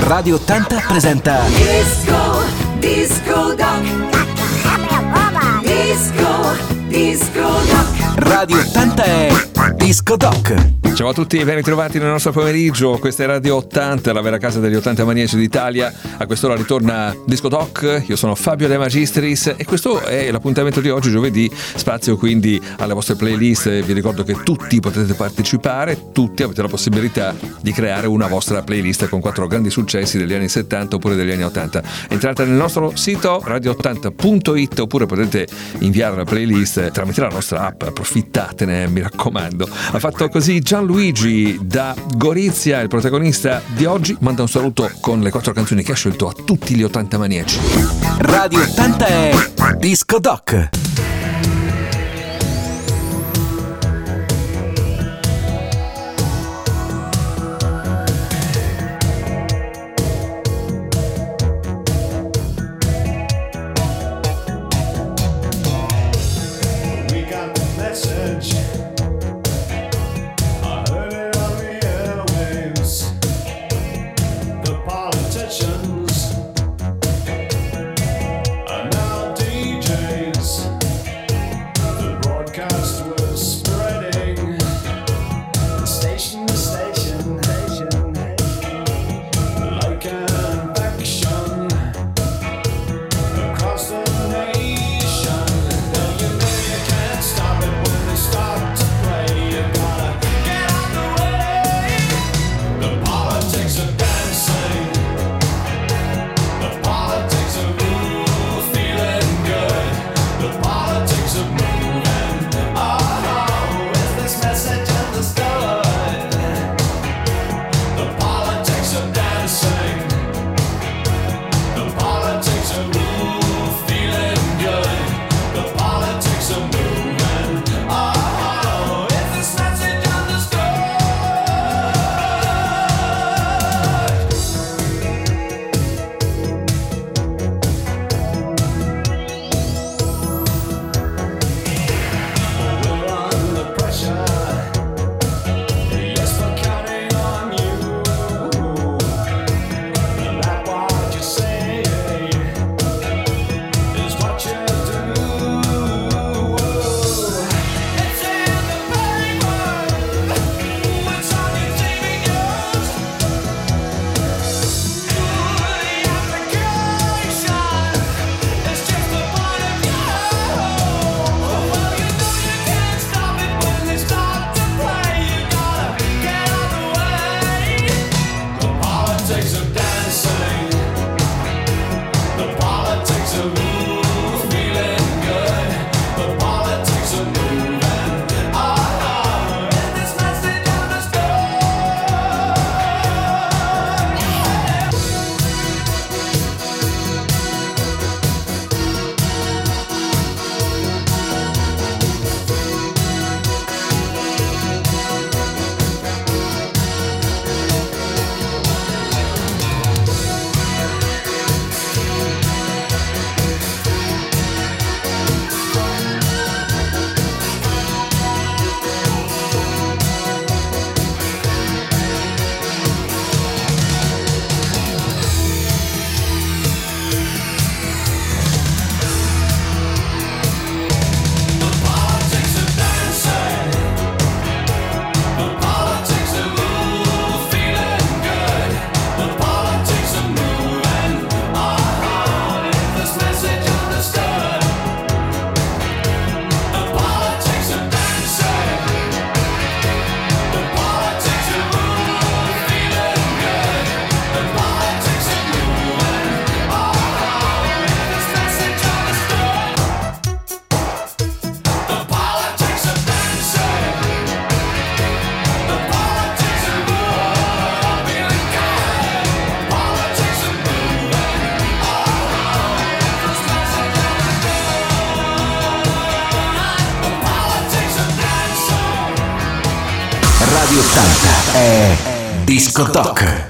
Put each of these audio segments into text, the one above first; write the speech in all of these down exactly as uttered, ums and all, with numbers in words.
Radio ottanta presenta Disco, Disco Doc. Disco, Disco Doc. Radio ottanta è Disco Doc. Ciao a tutti e ben ritrovati nel nostro pomeriggio. Questa è Radio ottanta, la vera casa degli ottanta maniaci d'Italia. A quest'ora ritorna Disco Doc. Io sono Fabio De Magistris e questo è l'appuntamento di oggi, giovedì. Spazio quindi alle vostre playlist. Vi ricordo che tutti potete partecipare, tutti avete la possibilità di creare una vostra playlist con quattro grandi successi degli anni settanta oppure degli anni ottanta. Entrate nel nostro sito radio ottanta punto it oppure potete inviare la playlist tramite la nostra app. Approfittatene, mi raccomando. Ha fatto così Gianluigi da Gorizia, il protagonista di oggi. Manda un saluto con le quattro canzoni che ha scelto a tutti gli ottanta maniaci. Radio ottanta è Disco Doc. Radio ottanta è Disco Doc.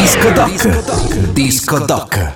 Disco Doc. Disco Doc.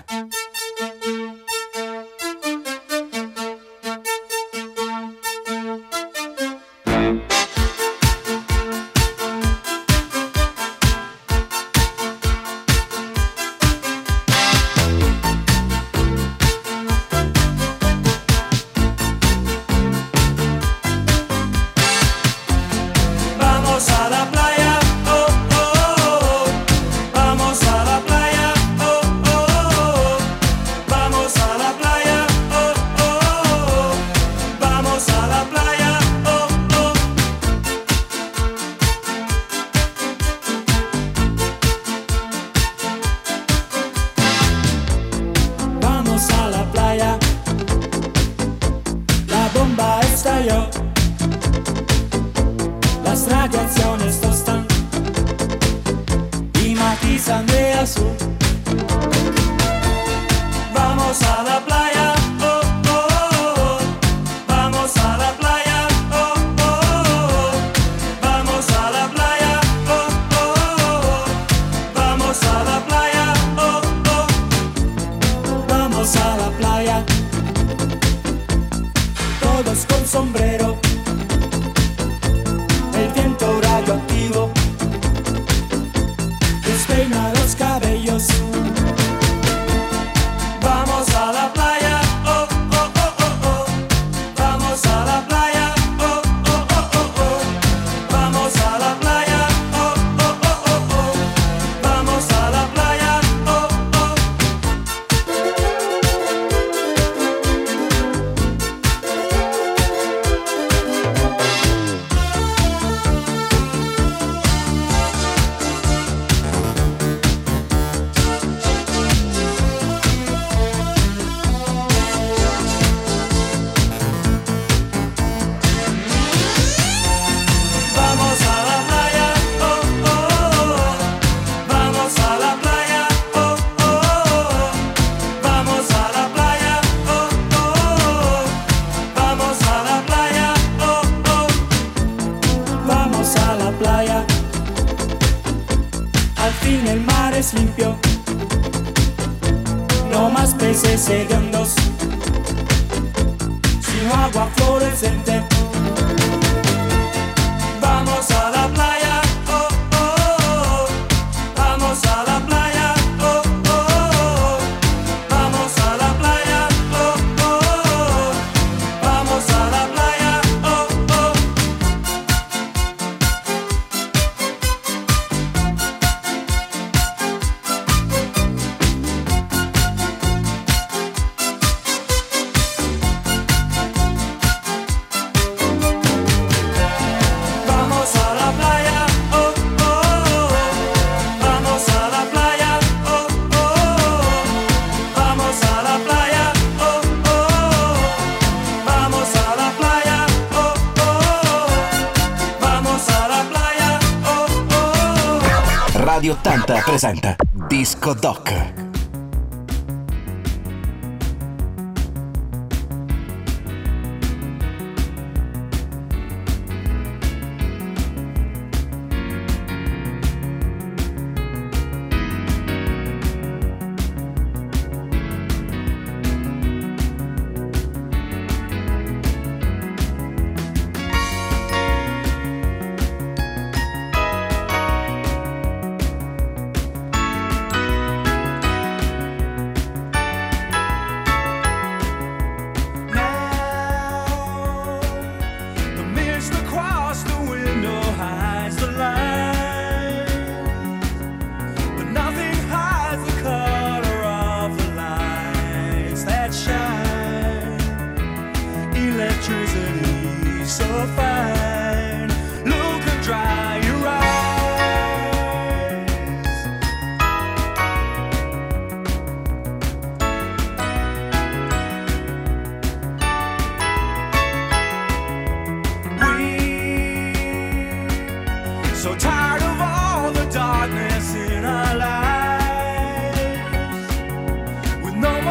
Radio ottanta presenta Disco Doc.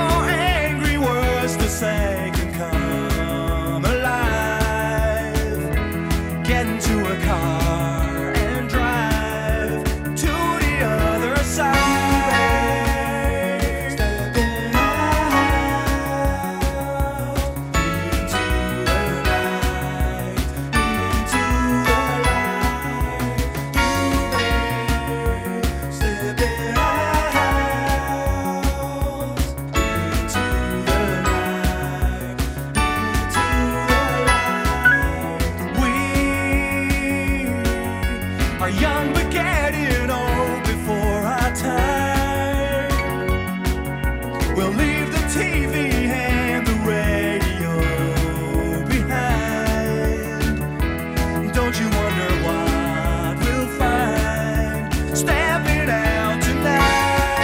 Say can come alive. We'll leave the T V and the radio behind. Don't you wonder what we'll find stepping out tonight?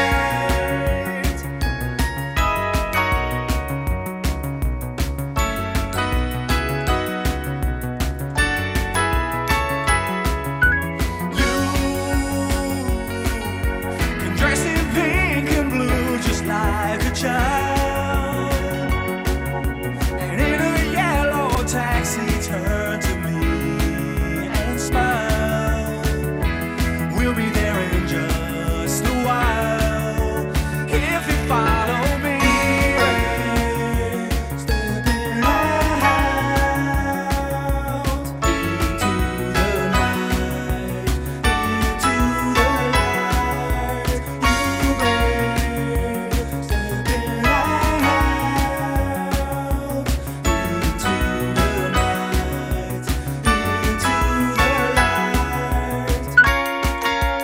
You can dress in pink and blue just like a child, and in a yellow taxi turn to me and smile. We'll be there in just a while if you follow me. Stepping out into the night, into the light. You may stepping out into the night, into the light.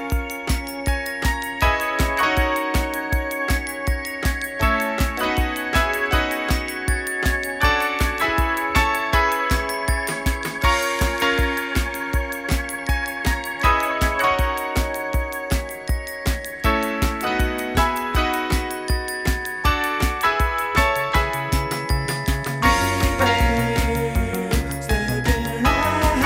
Stepping out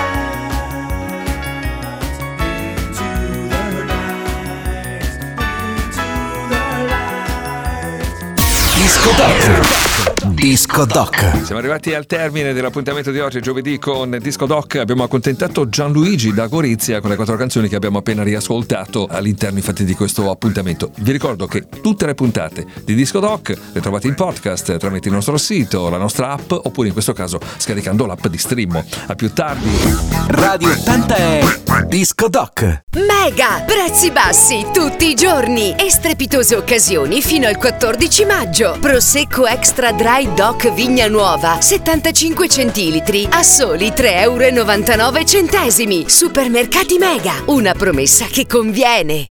into the night, into the light. Disco Doc. Disco Doc. Siamo arrivati al termine dell'appuntamento di oggi, giovedì, con Disco Doc. Abbiamo accontentato Gianluigi da Gorizia con le quattro canzoni che abbiamo appena riascoltato all'interno infatti di questo appuntamento. Vi ricordo che tutte le puntate di Disco Doc le trovate in podcast tramite il nostro sito, la nostra app, oppure in questo caso scaricando l'app di Stream. A più tardi. Radio ottanta è Disco Doc. Mega! Prezzi bassi tutti i giorni e strepitose occasioni fino al quattordici maggio. Prosecco Extra Dry Doc Vigna Nuova settantacinque centilitri a soli tre virgola novantanove euro. Supermercati Mega, una promessa che conviene.